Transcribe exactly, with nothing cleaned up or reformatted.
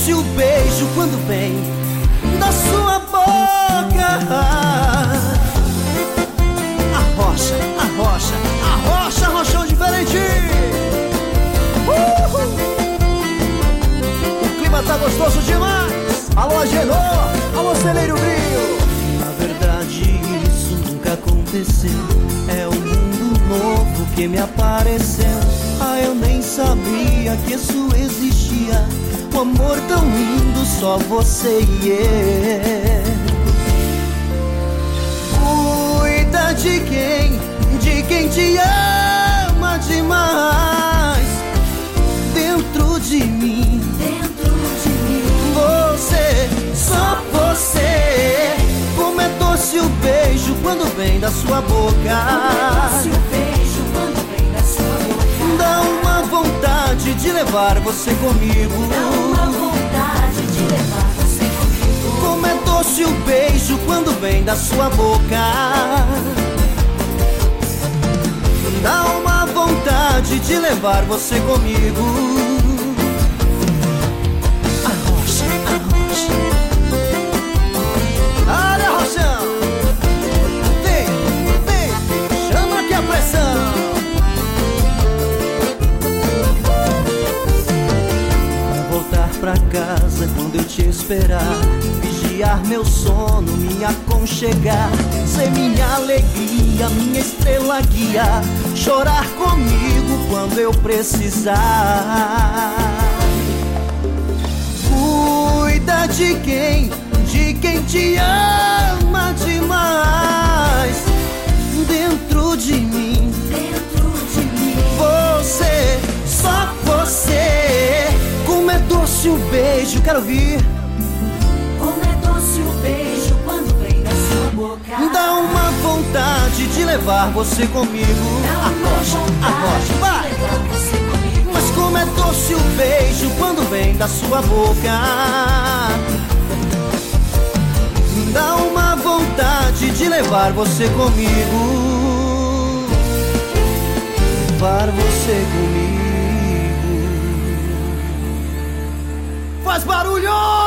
doce o beijo quando vem da sua boca. Arrocha, arrocha, arrocha, arrochão diferente. Uhul. O clima tá gostoso demais. Alô, Agenor, alô, Celeiro Brio. Na verdade isso nunca aconteceu, é um mundo novo que me apareceu. Ah, eu nem sabia que isso existia, um amor tão lindo, só você e eu. Cuida de quem, de quem te ama demais. Dentro de mim, dentro de mim, você, só você. Como é doce o beijo quando vem da sua boca. doce o beijo quando vem da sua boca. Dá uma vontade de levar você comigo. Dá uma vontade de levar você comigo. Como é doce o beijo quando vem da sua boca. Dá uma vontade de levar você comigo. Arrocha, arrocha. Olha, Rochão. Vem, vem, chama aqui a pressão. Voltar pra casa quando eu te esperar, vigiar meu sono, me aconchegar, ser minha alegria, minha estrela guia, chorar comigo quando eu precisar. Cuida de quem, de quem te ama demais. Dentro de mim, dentro de mim, você, só você. Como é doce o beijo, quero ouvir. como é doce o beijo quando vem da sua boca. Dá uma vontade de levar você comigo. Arrocha, arrocha, vai. Mas como é doce o beijo quando vem da sua boca. Dá uma vontade de levar você comigo. Levar você comigo. Faz barulho!